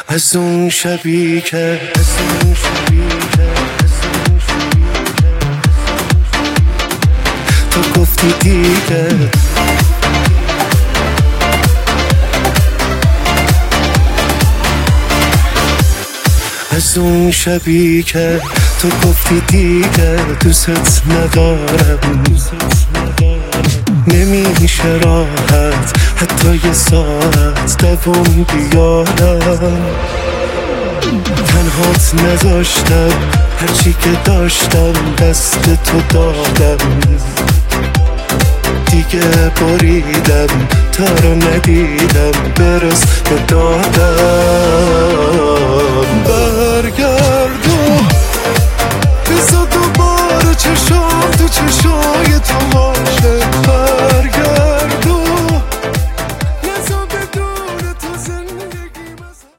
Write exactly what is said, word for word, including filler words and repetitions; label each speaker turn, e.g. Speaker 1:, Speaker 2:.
Speaker 1: از اون شبی که از اون شبی که تو گفتی دیگه از اون شبی که تو گفتی دیگه دوست ندارم نمیشه راحت حتی یه ساعت دوام بیارم تنهات نذاشتم هرچی که داشتم دست تو دادم دیگه بریدم تا رو ندیدم برس به دادم